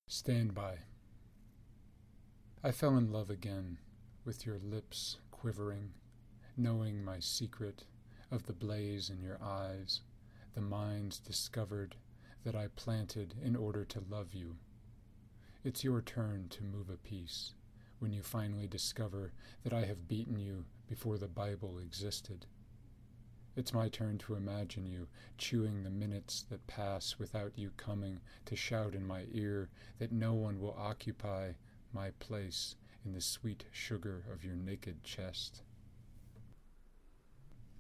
Stand by. I fell in love again, with your lips quivering, knowing my secret of the blaze in your eyes, the mines discovered that I planted in order to love you. It's your turn to move a piece, when you finally discover that I have beaten you before the Bible existed. It's my turn to imagine you chewing the minutes that pass without you coming to shout in my ear that no one will occupy my place in the sweet sugar of your naked chest.